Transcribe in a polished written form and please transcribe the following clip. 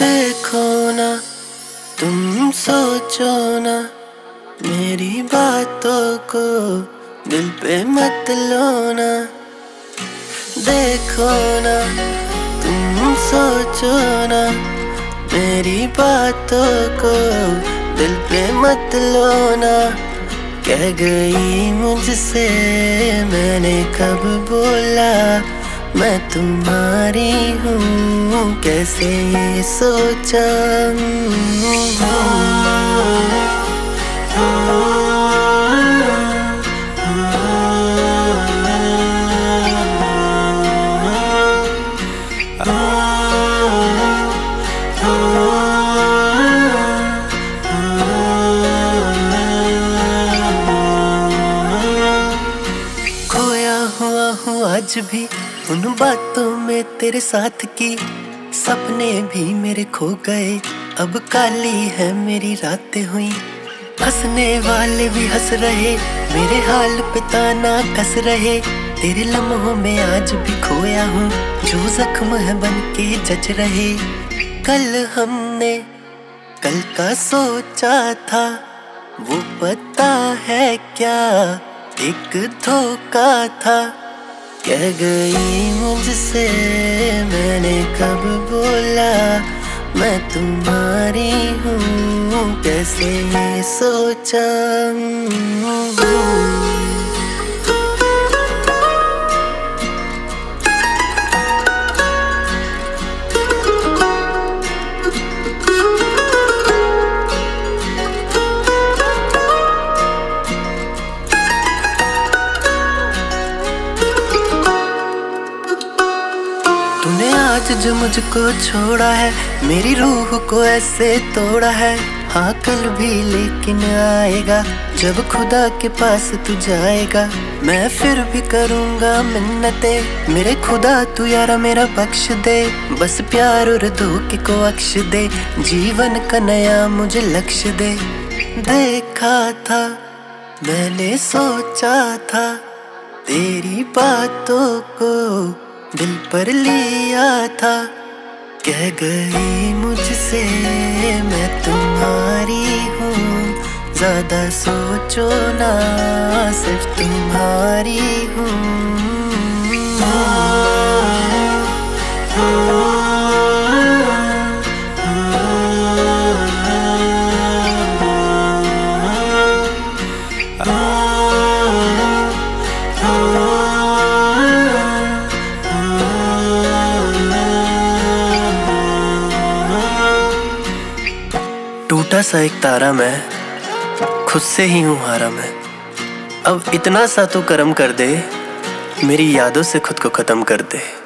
देखो ना, तुम सोचो ना, मेरी बातों को दिल पे मत लो ना। देखो ना, तुम सोचो ना, मेरी बातों को दिल पे मत लो ना। कह गई मुझसे, मैंने कब बोला मैं तुम्हारी हूँ, कैसे ये सोचा। खोया हुआ हूँ आज भी उन बातों में तेरे साथ की, सपने भी मेरे खो गए, अब काली है मेरी रातें हुई। हंसने वाले भी हंस रहे, मेरे हाल पे ताना कस रहे, तेरे लम्हों में आज भी खोया हूँ, जो जख्म है बन के जच रहे। कल हमने कल का सोचा था, वो पता है क्या एक धोखा था। कह गई मुझसे, मैंने कब बोला मैं तुम्हारी हूँ, कैसे ये सोचा। तूने आज जो मुझको छोड़ा है, मेरी रूह को ऐसे तोड़ा है। हाँ कल भी लेकिन आएगा, जब खुदा के पास तू जाएगा। मैं फिर भी करूँगा मिन्नते, मेरे खुदा तू यारा मेरा बख्श दे। बस प्यार और धोखे को अक्ष दे, जीवन का नया मुझे लक्ष्य दे। देखा था मैंने, सोचा था, तेरी बातों को दिल पर लिया था। कह गई मुझसे, मैं तुम्हारी हूँ, ज्यादा सोचो ना, सिर्फ तुम्हारी हूँ। टूटा सा एक तारा मैं, खुद से ही हूँ हारा मैं। अब इतना सा तो करम कर दे, मेरी यादों से खुद को खत्म कर दे।